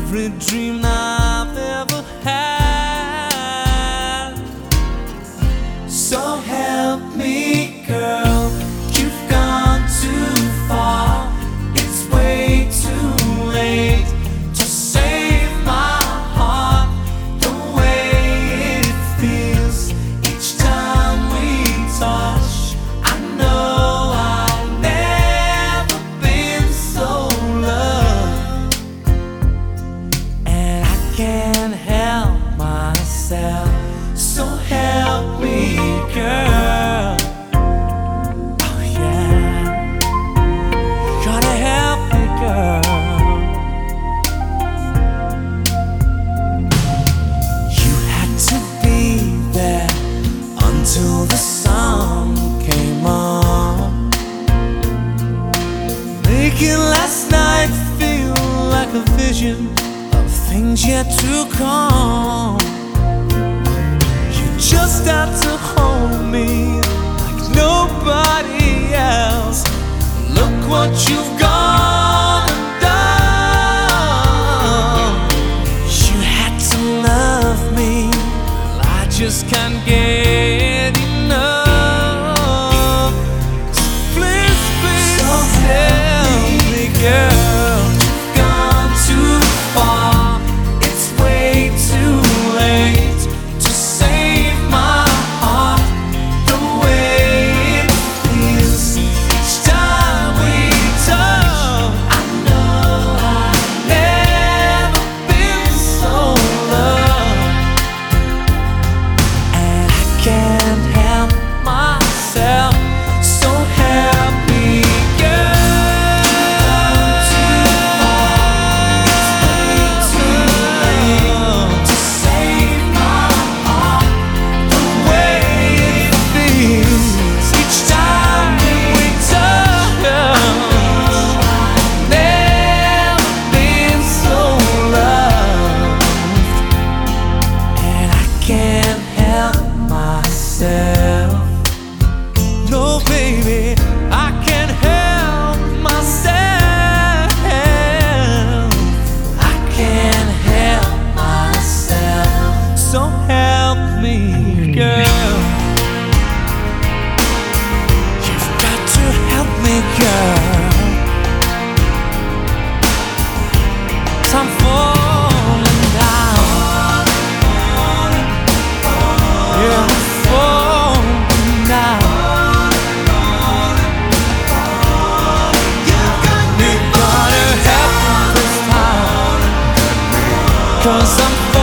every dream I've ever had. So help me, girl, you've gone too far. It's way too late to save my heart. The way it feels each time we touch, I know I've never been so loved. And I can't help myself, so help me, girl. Oh yeah, gotta help me, girl. You had to be there until the sun came on, making last night feel like a vision of things yet to come. You just had to hold me like nobody else. Look what you've gone and done. You had to love me, well, I just can't get enough. So please, please tell me, girl, you've gone too far. It's way too late to save my heart. The way it feels each time we touch, I know I've never been so loved. And I can't help myself, so help me, girl. Too late to save my heart. The way it feels each time we touch, never been so loved. And I can't help myself. No, baby, I can't help myself. I can't help myself, so help me, girl. You've got to help me, girl. 'Cause I'm falling down. Yeah, I'm falling down. You gotta help me this time, 'cause I'm falling